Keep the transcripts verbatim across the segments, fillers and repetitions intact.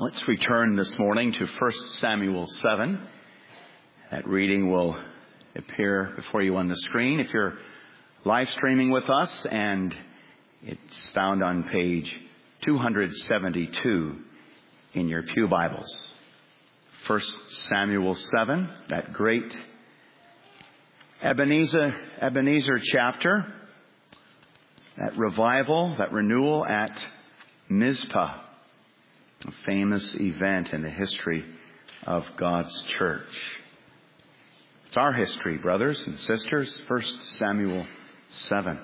Let's return this morning to First Samuel seven. That reading will appear before you on the screen if you're live streaming with us, and it's found on page two seventy-two in your pew Bibles. First Samuel seven, that great Ebenezer, Ebenezer chapter, that revival, that renewal at Mizpah. A famous event in the history of God's church. It's our history, brothers and sisters. First Samuel seven.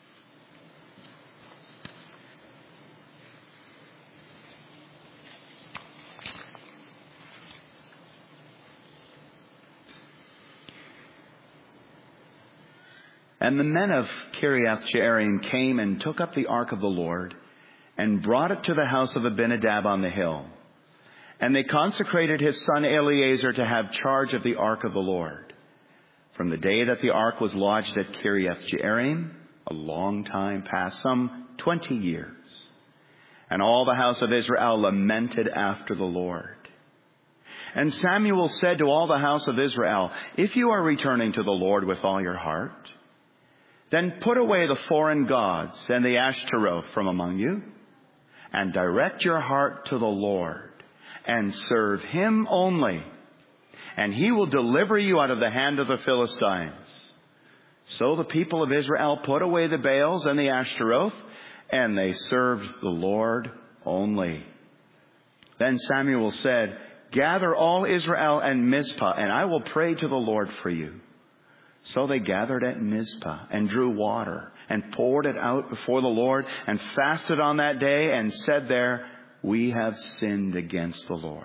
And the men of Kiriath Jearim came and took up the ark of the Lord, and brought it to the house of Abinadab on the hill. And they consecrated his son Eleazar to have charge of the ark of the Lord. From the day that the ark was lodged at Kiriath Jearim, a long time passed, some twenty years. And all the house of Israel lamented after the Lord. And Samuel said to all the house of Israel, if you are returning to the Lord with all your heart, then put away the foreign gods and the Ashtaroth from among you, and direct your heart to the Lord, and serve him only, and he will deliver you out of the hand of the Philistines. So the people of Israel put away the Baals and the Ashtaroth, and they served the Lord only. Then Samuel said, gather all Israel at Mizpah, and I will pray to the Lord for you. So they gathered at Mizpah and drew water and poured it out before the Lord and fasted on that day and said there, we have sinned against the Lord.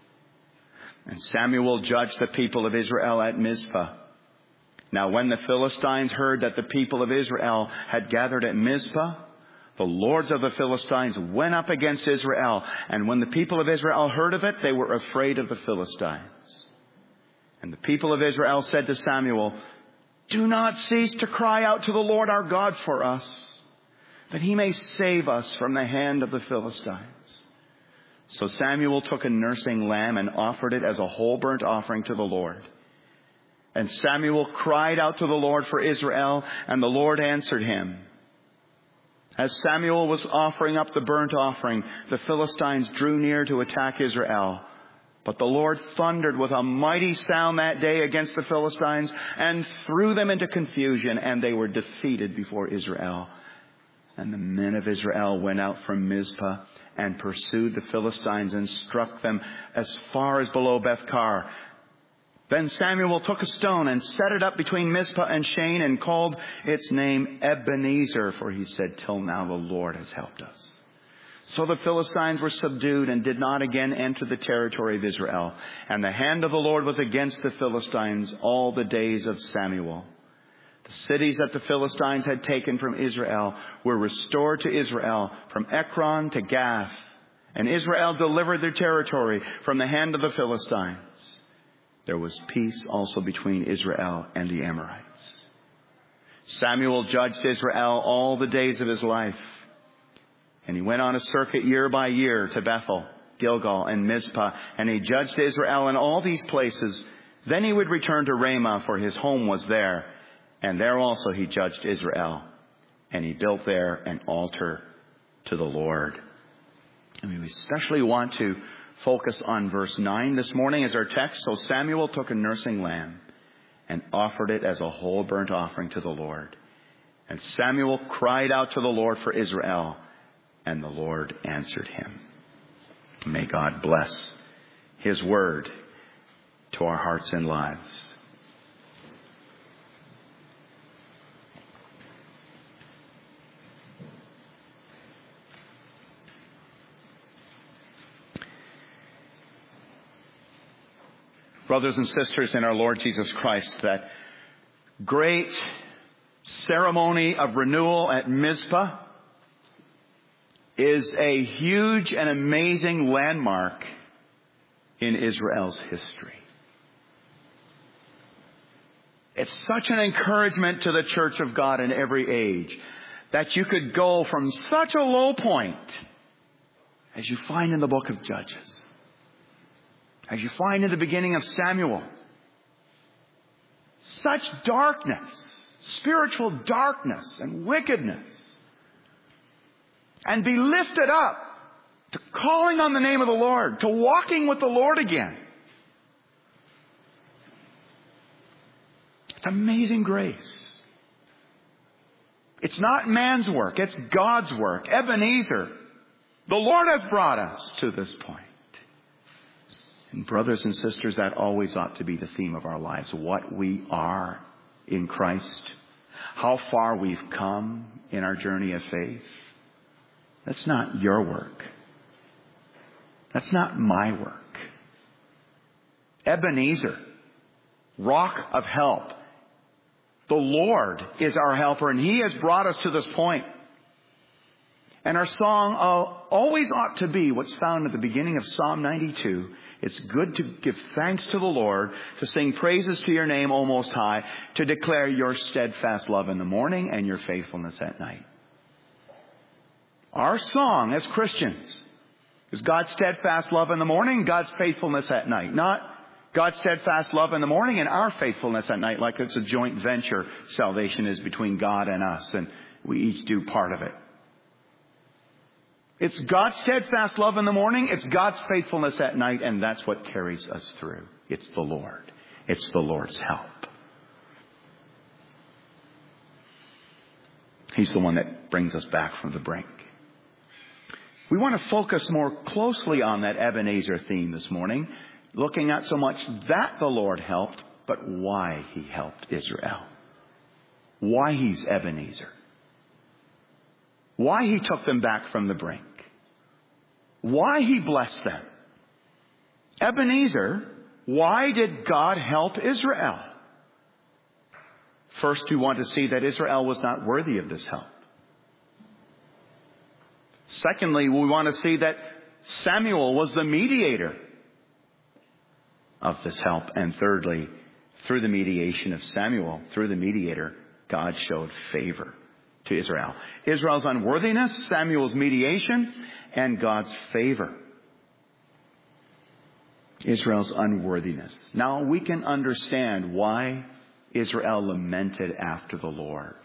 And Samuel judged the people of Israel at Mizpah. Now when the Philistines heard that the people of Israel had gathered at Mizpah, the lords of the Philistines went up against Israel. And when the people of Israel heard of it, they were afraid of the Philistines. And the people of Israel said to Samuel, do not cease to cry out to the Lord our God for us, that he may save us from the hand of the Philistines. So Samuel took a nursing lamb and offered it as a whole burnt offering to the Lord. And Samuel cried out to the Lord for Israel, and the Lord answered him. As Samuel was offering up the burnt offering, the Philistines drew near to attack Israel. But the Lord thundered with a mighty sound that day against the Philistines and threw them into confusion, and they were defeated before Israel. And the men of Israel went out from Mizpah and pursued the Philistines and struck them as far as below Beth-kar. Then Samuel took a stone and set it up between Mizpah and Shane and called its name Ebenezer, for he said, till now the Lord has helped us. So the Philistines were subdued and did not again enter the territory of Israel. And the hand of the Lord was against the Philistines all the days of Samuel. The cities that the Philistines had taken from Israel were restored to Israel, from Ekron to Gath. And Israel delivered their territory from the hand of the Philistines. There was peace also between Israel and the Amorites. Samuel judged Israel all the days of his life. And he went on a circuit year by year to Bethel, Gilgal, and Mizpah, and he judged Israel in all these places. Then he would return to Ramah, for his home was there. And there also he judged Israel, and he built there an altar to the Lord. And we especially want to focus on verse nine this morning as our text. So Samuel took a nursing lamb and offered it as a whole burnt offering to the Lord. And Samuel cried out to the Lord for Israel, and the Lord answered him. May God bless his word to our hearts and lives. Brothers and sisters in our Lord Jesus Christ, that great ceremony of renewal at Mizpah is a huge and amazing landmark in Israel's history. It's such an encouragement to the church of God in every age that you could go from such a low point as you find in the book of Judges As you find in the beginning of Samuel, such darkness, spiritual darkness and wickedness, and be lifted up to calling on the name of the Lord, to walking with the Lord again. It's amazing grace. It's not man's work, it's God's work. Ebenezer, the Lord has brought us to this point. And brothers and sisters, that always ought to be the theme of our lives. What we are in Christ. How far we've come in our journey of faith. That's not your work. That's not my work. Ebenezer, rock of help. The Lord is our helper, and He has brought us to this point. And our song uh, always ought to be what's found at the beginning of Psalm ninety-two. It's good to give thanks to the Lord, to sing praises to your name, O Most High, to declare your steadfast love in the morning and your faithfulness at night. Our song as Christians is God's steadfast love in the morning, God's faithfulness at night. Not God's steadfast love in the morning and our faithfulness at night, like it's a joint venture. Salvation is between God and us, and we each do part of it. It's God's steadfast love in the morning. It's God's faithfulness at night. And that's what carries us through. It's the Lord. It's the Lord's help. He's the one that brings us back from the brink. We want to focus more closely on that Ebenezer theme this morning. Looking at so much that the Lord helped, but why He helped Israel. Why He's Ebenezer. Why He took them back from the brink. Why He blessed them. Ebenezer, why did God help Israel? First, we want to see that Israel was not worthy of this help. Secondly, we want to see that Samuel was the mediator of this help. And thirdly, through the mediation of Samuel, through the mediator, God showed favor to Israel. Israel's unworthiness, Samuel's mediation, and God's favor. Israel's unworthiness. Now we can understand why Israel lamented after the Lord.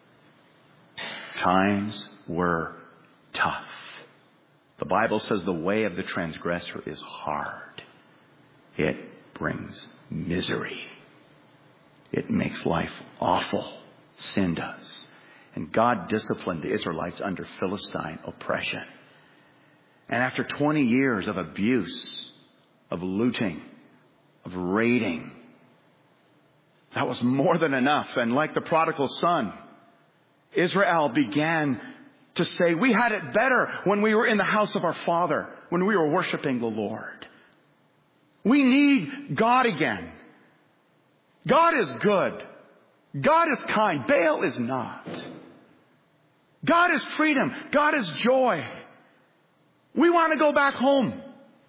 Times were tough. The Bible says the way of the transgressor is hard. It brings misery. It makes life awful. Sin does. And God disciplined the Israelites under Philistine oppression. And after twenty years of abuse, of looting, of raiding, that was more than enough. And like the prodigal son, Israel began to say, we had it better when we were in the house of our father, when we were worshiping the Lord. We need God again. God is good. God is kind. Baal is not. God is freedom. God is joy. We want to go back home.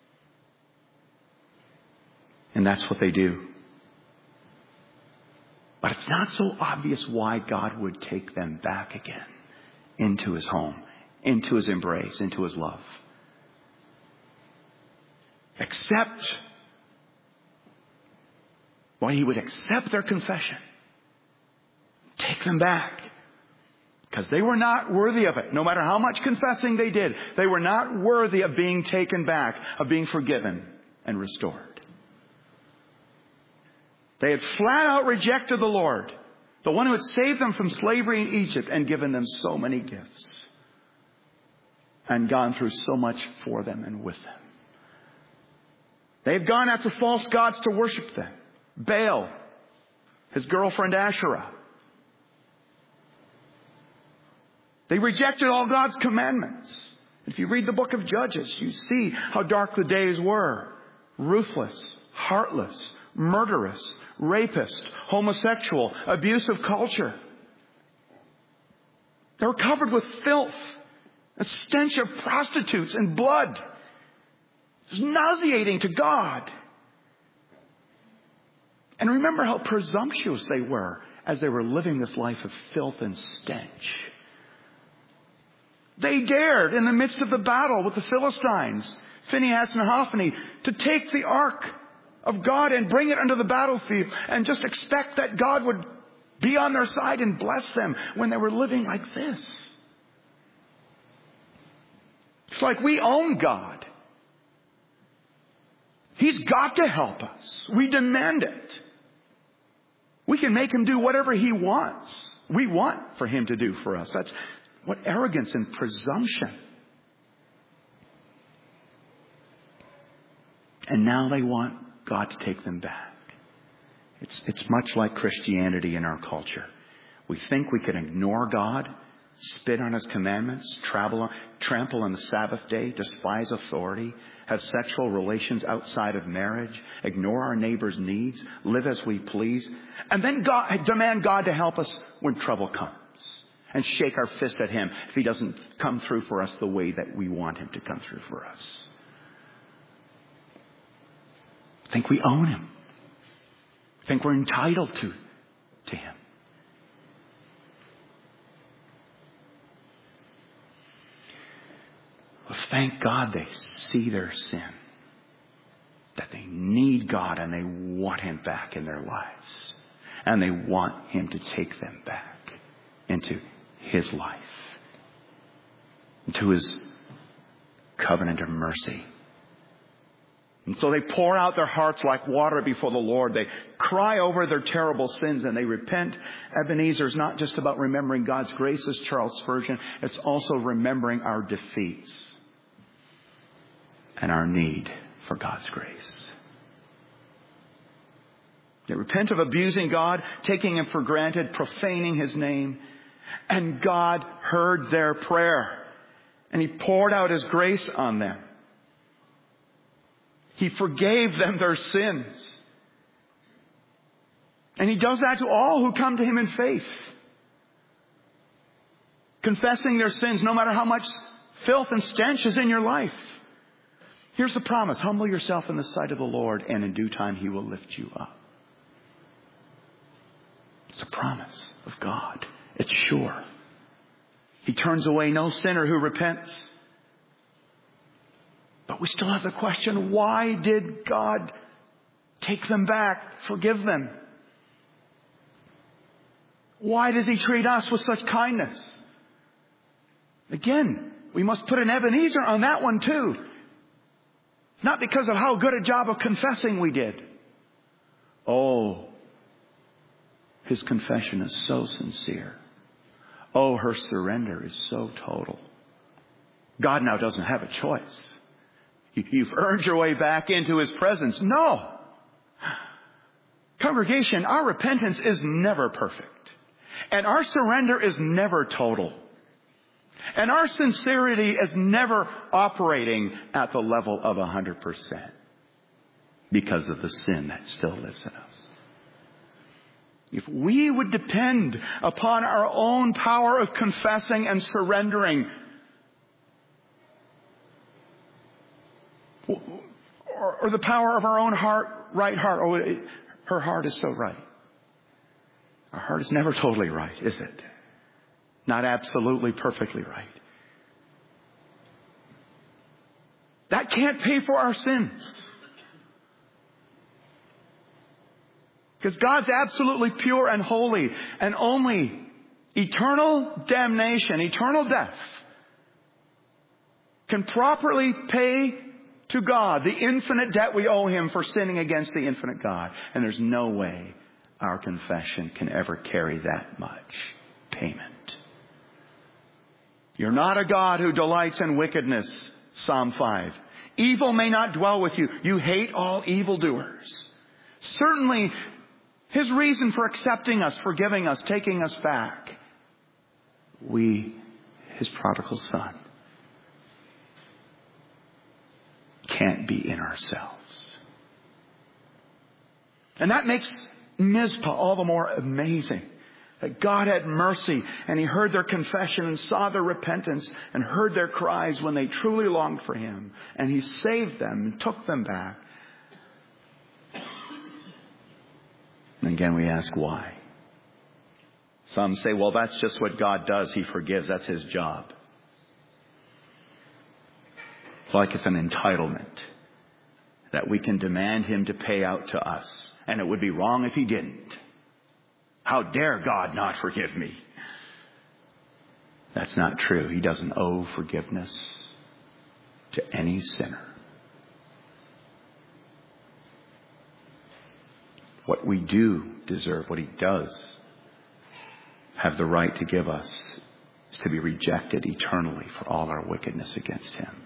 And that's what they do. But it's not so obvious why God would take them back again into His home, into His embrace, into His love. Except why He would accept their confession. Take them back. Because they were not worthy of it. No matter how much confessing they did, they were not worthy of being taken back, of being forgiven and restored. They had flat out rejected the Lord, the one who had saved them from slavery in Egypt and given them so many gifts and gone through so much for them and with them. They've gone after false gods to worship them. Baal, his girlfriend Asherah. They rejected all God's commandments. If you read the book of Judges, you see how dark the days were. Ruthless, heartless, murderous, rapist, homosexual, abusive culture. They were covered with filth, a stench of prostitutes and blood. It was nauseating to God. And remember how presumptuous they were as they were living this life of filth and stench. They dared, in the midst of the battle with the Philistines, Phinehas and Hophni, to take the ark of God and bring it onto the battlefield and just expect that God would be on their side and bless them when they were living like this. It's like we own God. He's got to help us. We demand it. We can make Him do whatever He wants. We want for Him to do for us. That's what arrogance and presumption. And now they want God to take them back. It's, it's much like Christianity in our culture. We think we can ignore God, spit on His commandments, travel on, trample on the Sabbath day, despise authority, have sexual relations outside of marriage, ignore our neighbor's needs, live as we please, and then God, demand God to help us when trouble comes, and shake our fist at Him if He doesn't come through for us the way that we want Him to come through for us. I think we own Him. I think we're entitled to, to Him. Well, thank God they see their sin. That they need God and they want Him back in their lives. And they want Him to take them back into His life. Into His covenant of mercy. And so they pour out their hearts like water before the Lord. They cry over their terrible sins and they repent. Ebenezer is not just about remembering God's grace, as Charles Spurgeon. It's also remembering our defeats and our need for God's grace. They repent of abusing God, taking Him for granted, profaning His name. And God heard their prayer. And He poured out His grace on them. He forgave them their sins. And He does that to all who come to Him in faith. Confessing their sins, no matter how much filth and stench is in your life. Here's the promise. Humble yourself in the sight of the Lord, and in due time He will lift you up. It's a promise of God. It's sure. He turns away no sinner who repents. But we still have the question, why did God take them back, forgive them? Why does He treat us with such kindness? Again, we must put an Ebenezer on that one too. Not because of how good a job of confessing we did. Oh, His confession is so sincere. Oh, her surrender is so total. God now doesn't have a choice. You've earned your way back into His presence. No. Congregation, our repentance is never perfect. And our surrender is never total. And our sincerity is never operating at the level of one hundred percent. Because of the sin that still lives in us. If we would depend upon our own power of confessing and surrendering, Or, or the power of our own heart, right heart. Oh, it, her heart is so right. Our heart is never totally right, is it? Not absolutely perfectly right. That can't pay for our sins. Because God's absolutely pure and holy, and only eternal damnation, eternal death, can properly pay to God the infinite debt we owe Him for sinning against the infinite God. And there's no way our confession can ever carry that much payment. You're not a God who delights in wickedness, Psalm five. Evil may not dwell with you. You hate all evildoers. Certainly, His reason for accepting us, forgiving us, taking us back. We, His prodigal son, can't be in ourselves. And that makes Mizpah all the more amazing. That God had mercy and He heard their confession and saw their repentance and heard their cries when they truly longed for Him. And He saved them and took them back. And again we ask why. Some say, well, that's just what God does. He forgives. That's His job. It's like it's an entitlement that we can demand him to pay out to us. And it would be wrong if he didn't. How dare God not forgive me? That's not true. He doesn't owe forgiveness to any sinner. What we do deserve, what he does have the right to give us, is to be rejected eternally for all our wickedness against him.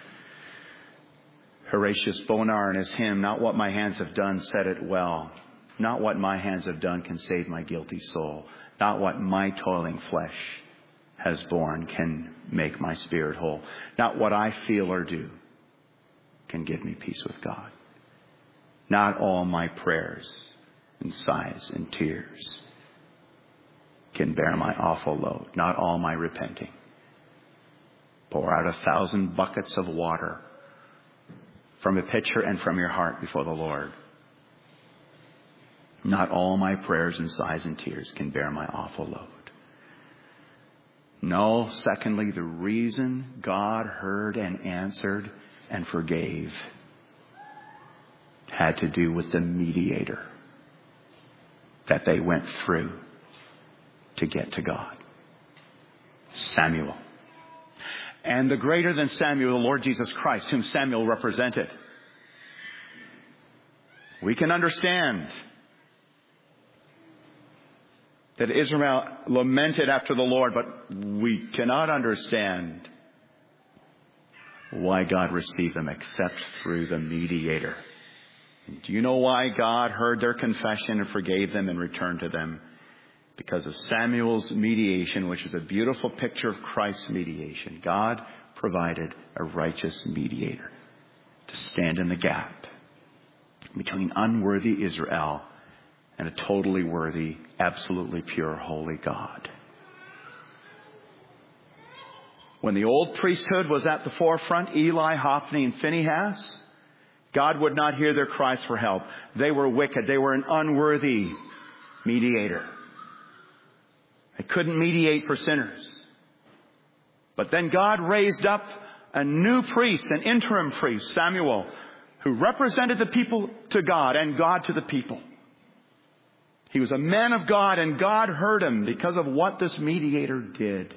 Horatius Bonar in his hymn, "Not what my hands have done," said it well. Not what my hands have done can save my guilty soul. Not what my toiling flesh has borne can make my spirit whole. Not what I feel or do can give me peace with God. Not all my prayers and sighs and tears can bear my awful load. Not all my repenting. Pour out a thousand buckets of water from a pitcher and from your heart before the Lord. Not all my prayers and sighs and tears can bear my awful load. No, secondly, the reason God heard and answered and forgave had to do with the mediator that they went through to get to God. Samuel. And the greater than Samuel, the Lord Jesus Christ, whom Samuel represented. We can understand that Israel lamented after the Lord, but we cannot understand why God received them except through the mediator. And do you know why God heard their confession and forgave them and returned to them? Because of Samuel's mediation, which is a beautiful picture of Christ's mediation. God provided a righteous mediator to stand in the gap between unworthy Israel and a totally worthy, absolutely pure, holy God. When the old priesthood was at the forefront, Eli, Hophni, and Phinehas, God would not hear their cries for help. They were wicked. They were an unworthy mediator. They couldn't mediate for sinners. But then God raised up a new priest, an interim priest, Samuel, who represented the people to God and God to the people. He was a man of God, and God heard him because of what this mediator did.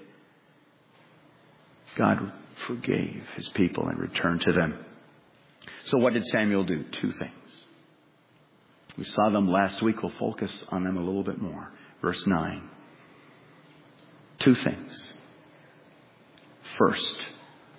God forgave his people and returned to them. So what did Samuel do? Two things. We saw them last week. We'll focus on them a little bit more. Verse nine. Two things. First,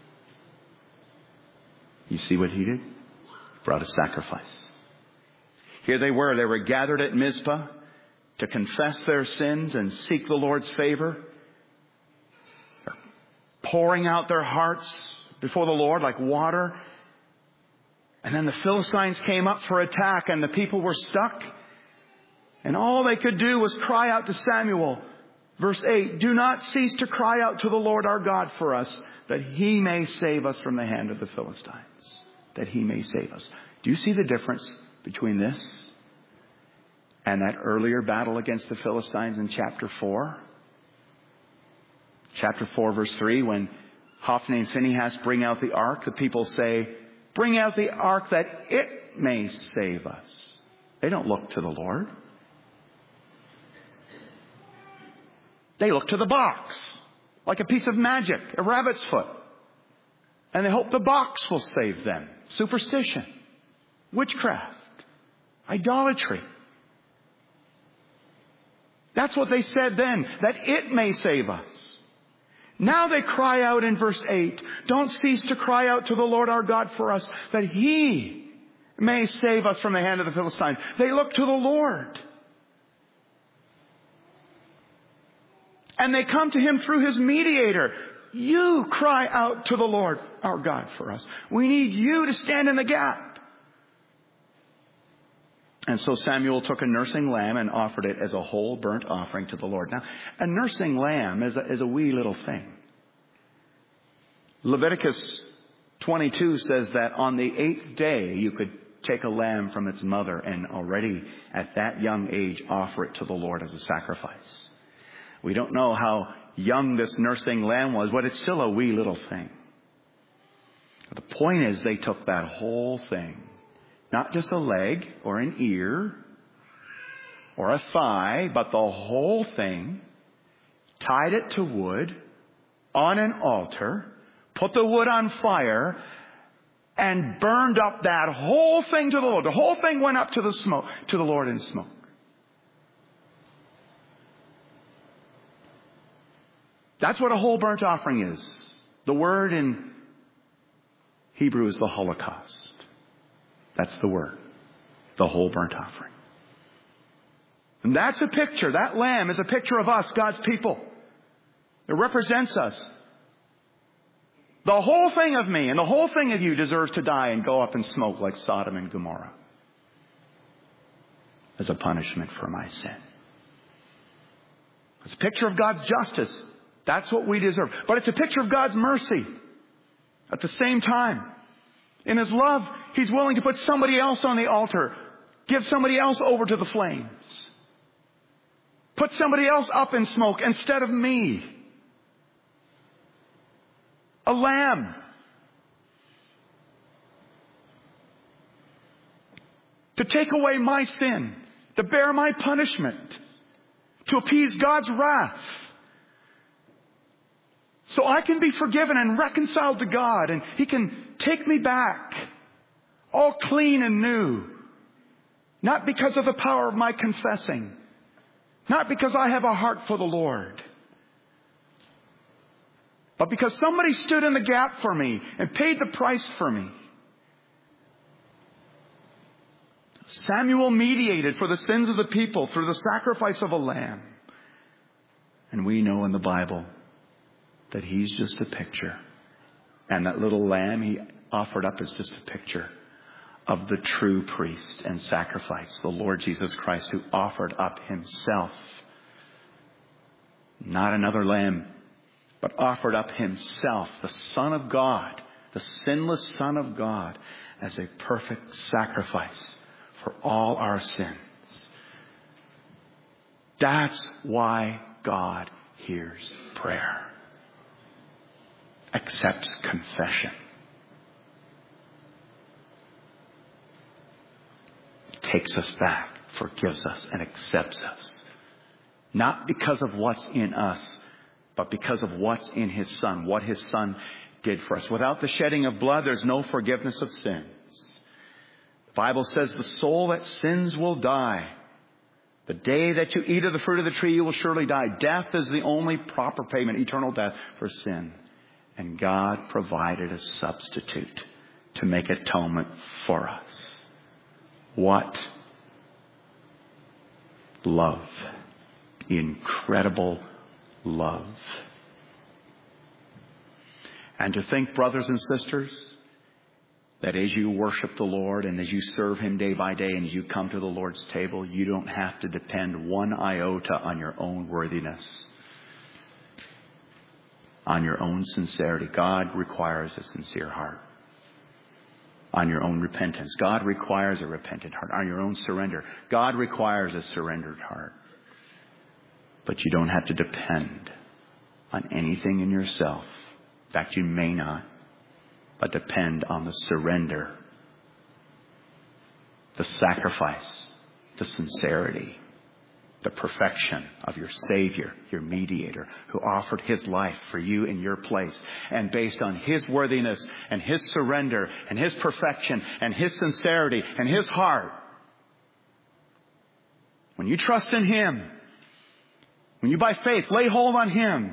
you see what he did? He brought a sacrifice. Here they were. They were gathered at Mizpah to confess their sins and seek the Lord's favor. They're pouring out their hearts before the Lord like water. And then the Philistines came up for attack and the people were stuck. And all they could do was cry out to Samuel. Verse eight, "Do not cease to cry out to the Lord our God for us, that he may save us from the hand of the Philistines." That he may save us. Do you see the difference between this and that earlier battle against the Philistines in chapter four? Chapter four, verse three, when Hophni and Phinehas bring out the ark, the people say, "Bring out the ark that it may save us." They don't look to the Lord. They look to the box, like a piece of magic, a rabbit's foot. And they hope the box will save them. Superstition, witchcraft, idolatry. That's what they said then, that it may save us. Now they cry out in verse eight, "Don't cease to cry out to the Lord our God for us, that he may save us from the hand of the Philistines." They look to the Lord. And they come to him through his mediator. You cry out to the Lord our God for us. We need you to stand in the gap. And so Samuel took a nursing lamb and offered it as a whole burnt offering to the Lord. Now, a nursing lamb is a, is a wee little thing. Leviticus twenty-two says that on the eighth day you could take a lamb from its mother and already at that young age offer it to the Lord as a sacrifice. We don't know how young this nursing lamb was, but it's still a wee little thing. The point is, they took that whole thing, not just a leg or an ear or a thigh, but the whole thing, tied it to wood on an altar, put the wood on fire, and burned up that whole thing to the Lord. The whole thing went up to the smoke, to the Lord in smoke. That's what a whole burnt offering is. The word in Hebrew is the Holocaust. That's the word. The whole burnt offering. And that's a picture. That lamb is a picture of us, God's people. It represents us. The whole thing of me and the whole thing of you deserves to die and go up in smoke like Sodom and Gomorrah as a punishment for my sin. It's a picture of God's justice. That's what we deserve. But it's a picture of God's mercy at the same time. In His love, He's willing to put somebody else on the altar. Give somebody else over to the flames. Put somebody else up in smoke instead of me. A lamb. To take away my sin. To bear my punishment. To appease God's wrath. So I can be forgiven and reconciled to God. And He can take me back. All clean and new. Not because of the power of my confessing. Not because I have a heart for the Lord. But because somebody stood in the gap for me and paid the price for me. Samuel mediated for the sins of the people through the sacrifice of a lamb. And we know in the Bible that he's just a picture. And that little lamb he offered up is just a picture of the true priest and sacrifice, the Lord Jesus Christ, who offered up himself. Not another lamb, but offered up himself, the Son of God, the sinless Son of God, as a perfect sacrifice for all our sins. That's why God hears prayer. Accepts confession. Takes us back, forgives us, and accepts us. Not because of what's in us, but because of what's in His Son, what His Son did for us. Without the shedding of blood, there's no forgiveness of sins. The Bible says the soul that sins will die. The day that you eat of the fruit of the tree, you will surely die. Death is the only proper payment, eternal death, for sin. And God provided a substitute to make atonement for us. What love. Incredible love. And to think, brothers and sisters, that as you worship the Lord and as you serve Him day by day and as you come to the Lord's table, you don't have to depend one iota on your own worthiness, on your own sincerity. God requires a sincere heart. On your own repentance. God requires a repentant heart. On your own surrender. God requires a surrendered heart. But you don't have to depend on anything in yourself. In fact, you may not. But depend on the surrender, the sacrifice, the sincerity, the perfection of your Savior, your mediator, who offered His life for you in your place. And based on His worthiness and His surrender and His perfection and His sincerity and His heart, when you trust in Him, when you by faith lay hold on Him,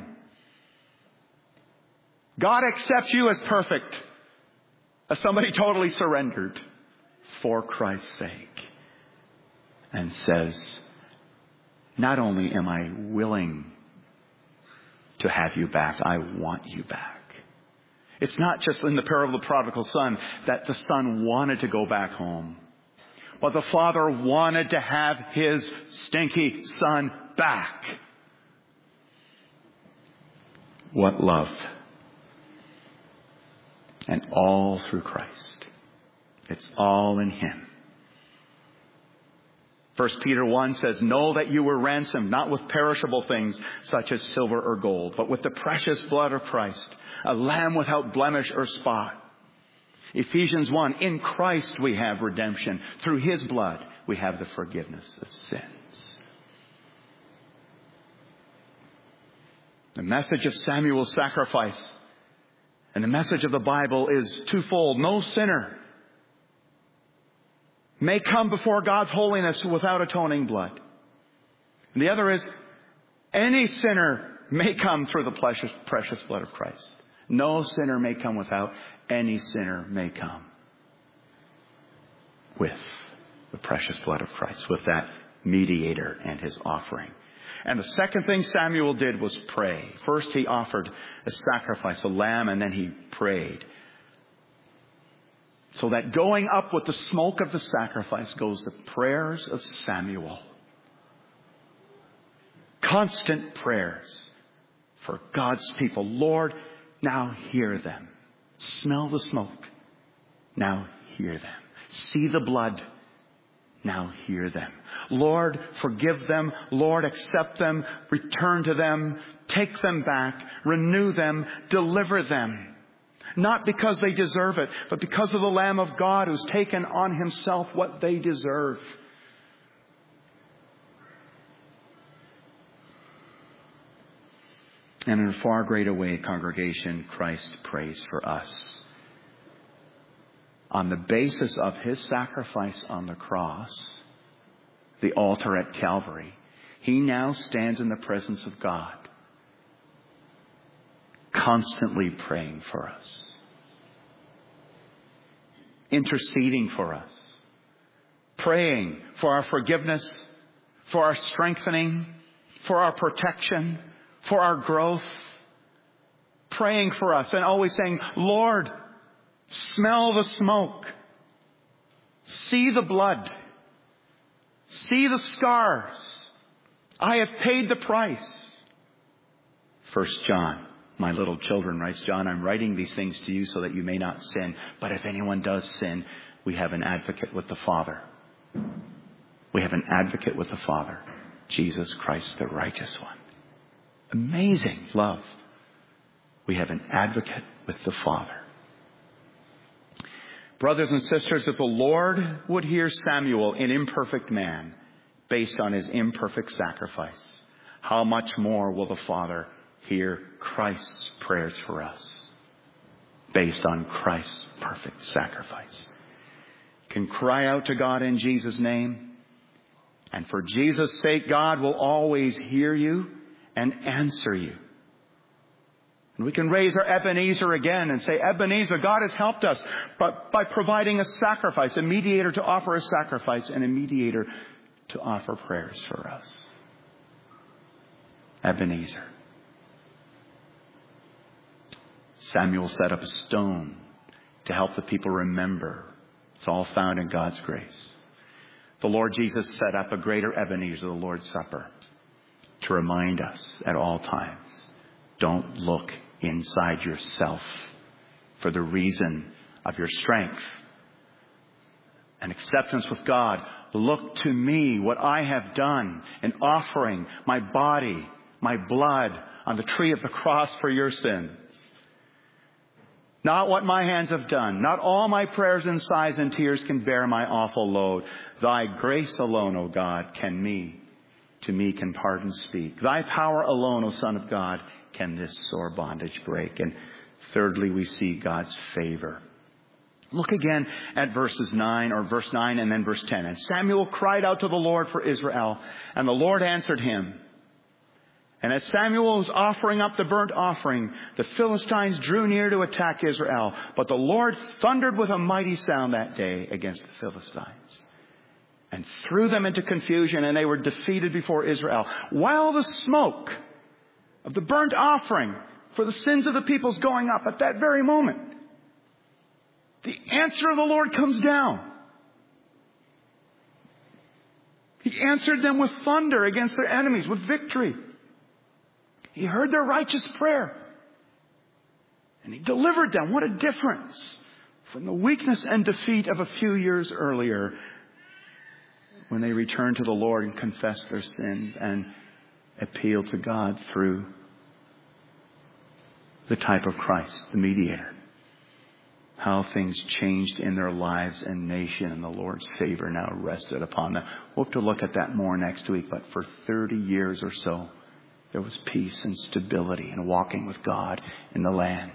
God accepts you as perfect, as somebody totally surrendered for Christ's sake, and says, not only am I willing to have you back, I want you back. It's not just in the parable of the prodigal son that the son wanted to go back home, but the father wanted to have his stinky son back. What love. And all through Christ. It's all in Him. First Peter one says, know that you were ransomed, not with perishable things such as silver or gold, but with the precious blood of Christ, a lamb without blemish or spot. Ephesians one, in Christ we have redemption. Through His blood we have the forgiveness of sins. The message of Samuel's sacrifice and the message of the Bible is twofold. No sinner may come before God's holiness without atoning blood. And the other is, any sinner may come through the precious, precious blood of Christ. No sinner may come without. Any sinner may come with the precious blood of Christ, with that mediator and His offering. And the second thing Samuel did was pray. First he offered a sacrifice, a lamb, and then he prayed. So that going up with the smoke of the sacrifice goes the prayers of Samuel. Constant prayers for God's people. Lord, now hear them. Smell the smoke. Now hear them. See the blood. Now hear them. Lord, forgive them. Lord, accept them. Return to them. Take them back. Renew them. Deliver them. Not because they deserve it, but because of the Lamb of God who's taken on Himself what they deserve. And in a far greater way, congregation, Christ prays for us. On the basis of His sacrifice on the cross, the altar at Calvary, He now stands in the presence of God, constantly praying for us, interceding for us, praying for our forgiveness, for our strengthening, for our protection, for our growth, praying for us and always saying, Lord, smell the smoke, see the blood, see the scars. I have paid the price. First John, my little children, writes John, I'm writing these things to you so that you may not sin. But if anyone does sin, we have an advocate with the Father. We have an advocate with the Father, Jesus Christ, the righteous one. Amazing love. We have an advocate with the Father. Brothers and sisters, if the Lord would hear Samuel, an imperfect man, based on his imperfect sacrifice, how much more will the Father hear Christ's prayers for us, based on Christ's perfect sacrifice? Can cry out to God in Jesus' name, and for Jesus' sake, God will always hear you and answer you. And we can raise our Ebenezer again and say, Ebenezer, God has helped us but by providing a sacrifice, a mediator to offer a sacrifice, and a mediator to offer prayers for us. Ebenezer. Samuel set up a stone to help the people remember. It's all found in God's grace. The Lord Jesus set up a greater Ebenezer, the Lord's Supper, to remind us at all times, don't look inside yourself for the reason of your strength and acceptance with God. Look to me, what I have done in offering my body, my blood on the tree of the cross for your sins. Not what my hands have done. Not all my prayers and sighs and tears can bear my awful load. Thy grace alone, O God, can me, to me can pardon speak. Thy power alone, O Son of God, can this sore bondage break. And thirdly, we see God's favor. Look again at verses nine, or verse nine and then verse ten. And Samuel cried out to the Lord for Israel, and the Lord answered him. And as Samuel was offering up the burnt offering, the Philistines drew near to attack Israel. But the Lord thundered with a mighty sound that day against the Philistines and threw them into confusion, and they were defeated before Israel. While the smoke of the burnt offering for the sins of the people is going up at that very moment, the answer of the Lord comes down. He answered them with thunder against their enemies, with victory. He heard their righteous prayer. And He delivered them. What a difference from the weakness and defeat of a few years earlier, when they returned to the Lord and confessed their sins and appealed to God through the type of Christ, the mediator. how things changed in their lives and nation, and the Lord's favor now rested upon them. We'll have to look at that more next week, but for thirty years or so, there was peace and stability and walking with God in the land.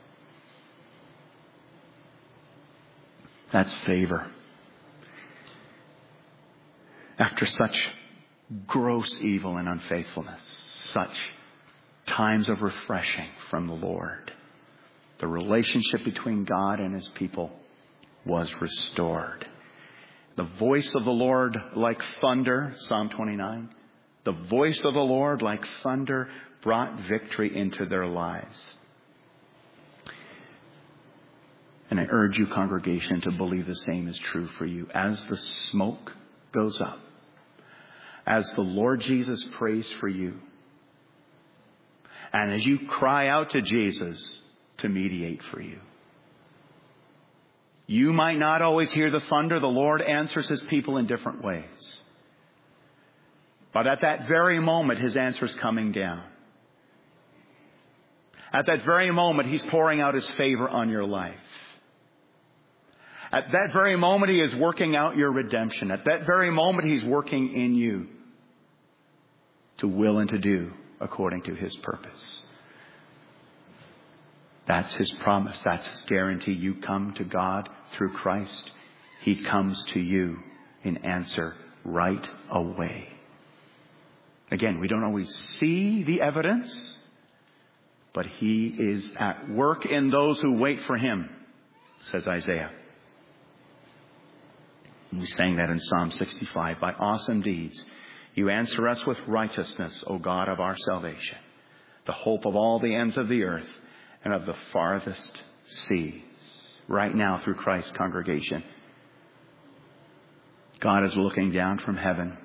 That's favor. After such gross evil and unfaithfulness, such times of refreshing from the Lord, the relationship between God and His people was restored. The voice of the Lord like thunder, Psalm twenty-nine, the voice of the Lord like thunder brought victory into their lives. And I urge you, congregation, to believe the same is true for you. As the smoke goes up, as the Lord Jesus prays for you, and as you cry out to Jesus to mediate for you, you might not always hear the thunder. The Lord answers His people in different ways. But at that very moment, His answer is coming down. At that very moment, He's pouring out His favor on your life. At that very moment, He is working out your redemption. At that very moment, He's working in you to will and to do according to His purpose. That's His promise. That's His guarantee. You come to God through Christ. He comes to you in answer right away. Again, we don't always see the evidence, but He is at work in those who wait for Him, says Isaiah. And we sang that in Psalm sixty-five. By awesome deeds, you answer us with righteousness, O God of our salvation, the hope of all the ends of the earth and of the farthest seas. Right now, through Christ's congregation, God is looking down from heaven.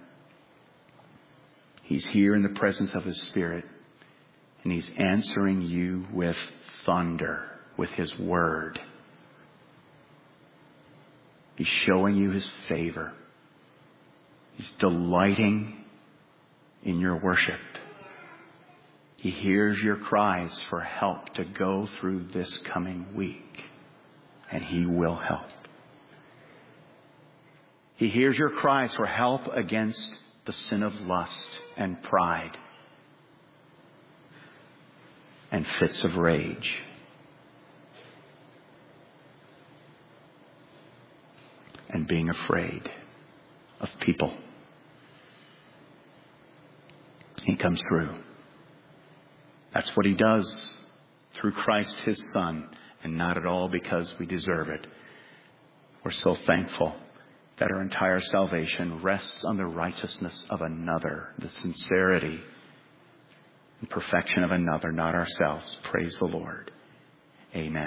He's here in the presence of His Spirit, and He's answering you with thunder, with His word. He's showing you His favor. He's delighting in your worship. He hears your cries for help to go through this coming week, and He will help. He hears your cries for help against the sin of lust and pride and fits of rage. And being afraid of people. He comes through. That's what He does through Christ His Son, and not at all because we deserve it. We're so thankful that our entire salvation rests on the righteousness of another, the sincerity and perfection of another, not ourselves. Praise the Lord. Amen.